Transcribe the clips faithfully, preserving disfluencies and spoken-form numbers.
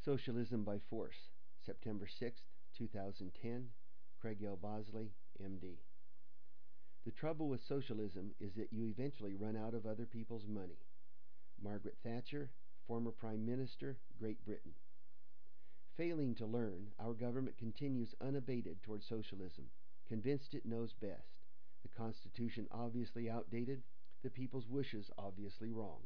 Socialism by Force, September sixth, two thousand ten, Craig L. Bosley, M D. The trouble with socialism is that you eventually run out of other people's money. Margaret Thatcher, former Prime Minister, Great Britain. Failing to learn, our government continues unabated toward socialism, convinced it knows best. The Constitution obviously outdated, the people's wishes obviously wrong.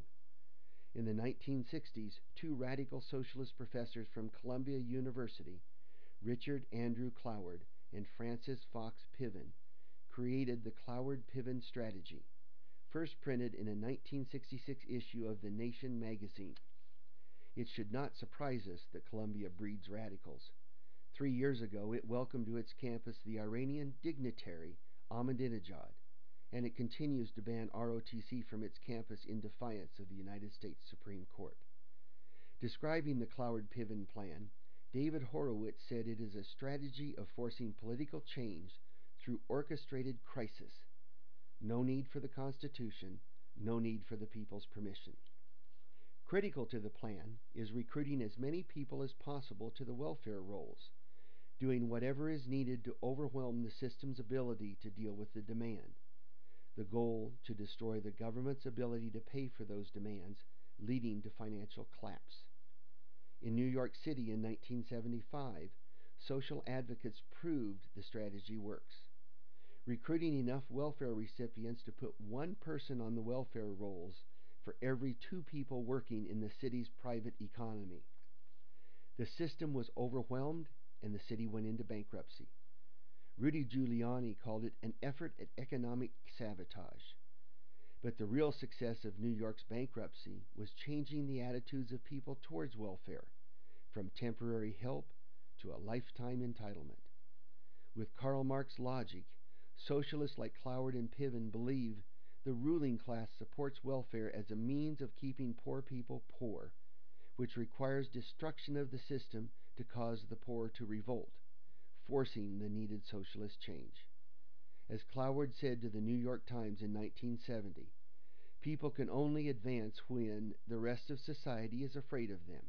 In the nineteen sixties, two radical socialist professors from Columbia University, Richard Andrew Cloward and Francis Fox Piven, created the Cloward-Piven strategy, first printed in a nineteen sixty-six issue of The Nation magazine. It should not surprise us that Columbia breeds radicals. Three years ago, it welcomed to its campus the Iranian dignitary Ahmadinejad, and it continues to ban R O T C from its campus in defiance of the United States Supreme Court. Describing the Cloward-Piven plan, David Horowitz said it is a strategy of forcing political change through orchestrated crisis. No need for the Constitution, no need for the people's permission. Critical to the plan is recruiting as many people as possible to the welfare rolls, doing whatever is needed to overwhelm the system's ability to deal with the demand. The goal to destroy the government's ability to pay for those demands, leading to financial collapse. In New York City in nineteen seventy-five, social advocates proved the strategy works. Recruiting enough welfare recipients to put one person on the welfare rolls for every two people working in the city's private economy. The system was overwhelmed and the city went into bankruptcy. Rudy Giuliani called it an effort at economic sabotage. But the real success of New York's bankruptcy was changing the attitudes of people towards welfare, from temporary help to a lifetime entitlement. With Karl Marx logic, socialists like Cloward and Piven believe the ruling class supports welfare as a means of keeping poor people poor, which requires destruction of the system to cause the poor to revolt, forcing the needed socialist change. As Cloward said to the New York Times in nineteen seventy, people can only advance when the rest of society is afraid of them.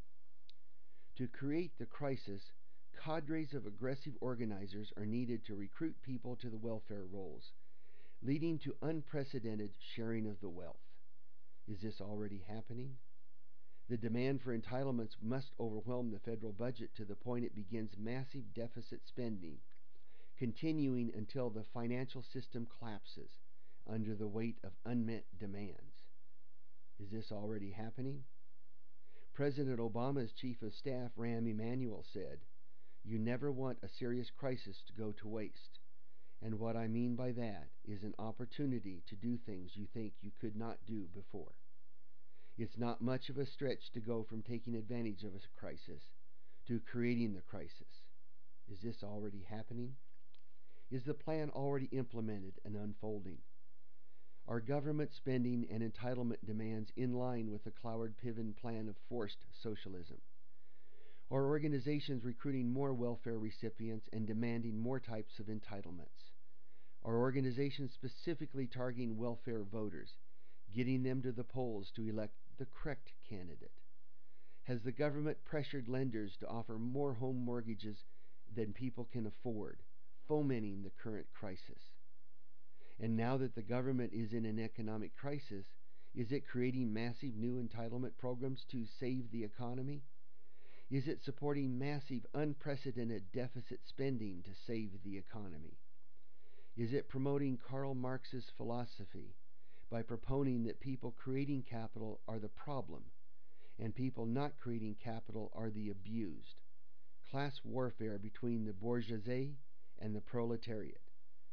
To create the crisis, cadres of aggressive organizers are needed to recruit people to the welfare rolls, leading to unprecedented sharing of the wealth. Is this already happening? The demand for entitlements must overwhelm the federal budget to the point it begins massive deficit spending, continuing until the financial system collapses under the weight of unmet demands. Is this already happening? President Obama's chief of staff, Rahm Emanuel, said, "You never want a serious crisis to go to waste. And what I mean by that is an opportunity to do things you think you could not do before." It's not much of a stretch to go from taking advantage of a crisis to creating the crisis. Is this already happening? Is the plan already implemented and unfolding? Are government spending and entitlement demands in line with the Cloward-Piven plan of forced socialism? Are organizations recruiting more welfare recipients and demanding more types of entitlements? Are organizations specifically targeting welfare voters, getting them to the polls to elect the correct candidate? Has the government pressured lenders to offer more home mortgages than people can afford, fomenting the current crisis? And now that the government is in an economic crisis, is it creating massive new entitlement programs to save the economy? Is it supporting massive, unprecedented deficit spending to save the economy? Is it promoting Karl Marx's philosophy by proponing that people creating capital are the problem and people not creating capital are the abused? Class warfare between the bourgeoisie and the proletariat.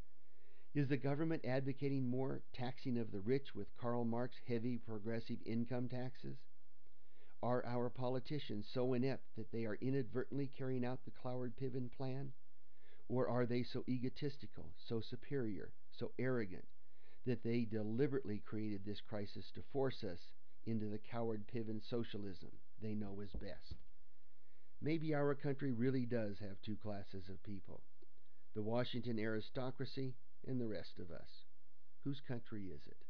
Is the government advocating more taxing of the rich with Karl Marx heavy progressive income taxes? Are our politicians so inept that they are inadvertently carrying out the Cloward-Piven plan? Or are they so egotistical, so superior, so arrogant, that they deliberately created this crisis to force us into the Cloward-Piven socialism they know is best? Maybe our country really does have two classes of people, the Washington aristocracy and the rest of us. Whose country is it?